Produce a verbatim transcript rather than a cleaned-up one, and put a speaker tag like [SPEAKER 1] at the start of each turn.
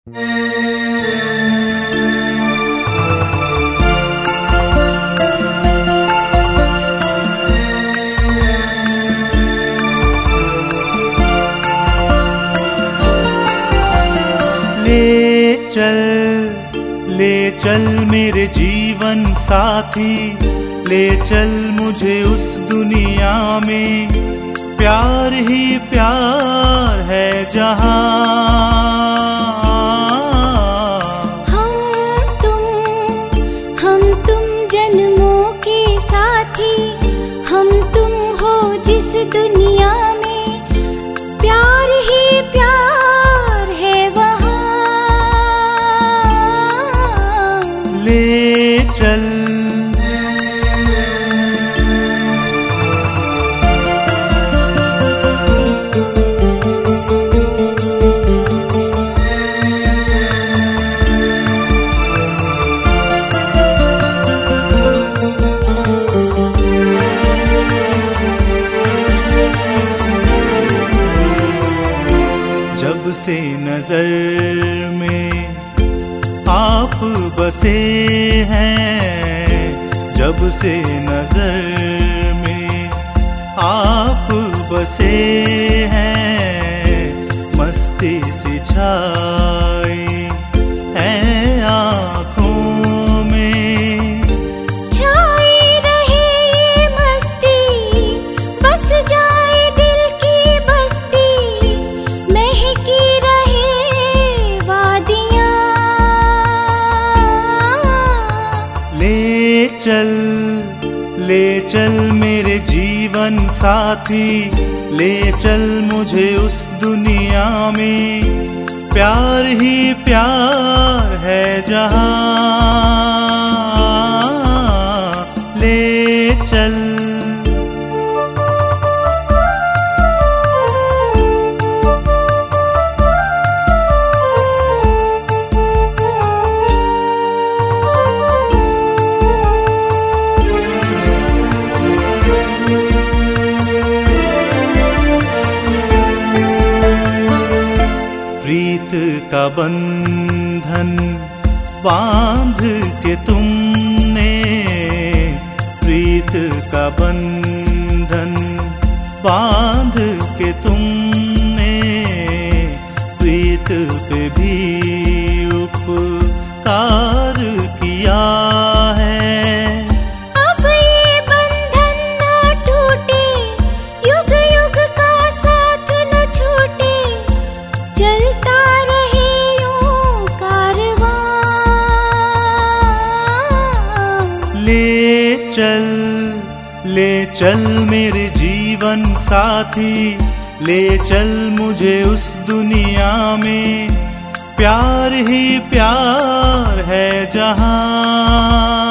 [SPEAKER 1] ले चल ले चल मेरे जीवन साथी, ले चल मुझे उस दुनिया में, प्यार ही प्यार है जहां।
[SPEAKER 2] हम तुम हम तुम जन्मों के साथी, हम तुम हो जिस दुनिया में, प्यार ही प्यार है वहां।
[SPEAKER 1] ले चल जब से नजर में आप बसे हैं, जब से नजर में आप बसे हैं, मस्ती सी छाई है आँखों में।
[SPEAKER 2] छाई रहे ये मस्ती, बस जाए दिल की बस्ती, महकी रहे वादियाँ।
[SPEAKER 1] ले चल ले चल मेरे जीवन साथी, ले चल मुझे उस दुनिया में, प्यार ही प्यार है जहां। ले चल प्रीत का बंधन बांध के तुमने, प्रीत का बंधन बांध के तुमने, प्रीत पे भी उपकार किया है।
[SPEAKER 2] अब ये बंधन न टूटे, युग युग का साथ न छूटे, चलता रहे यूं कारवां।
[SPEAKER 1] ले चल ले चल मेरे जीवन साथी, ले चल मुझे उस दुनिया में, प्यार ही प्यार है जहां।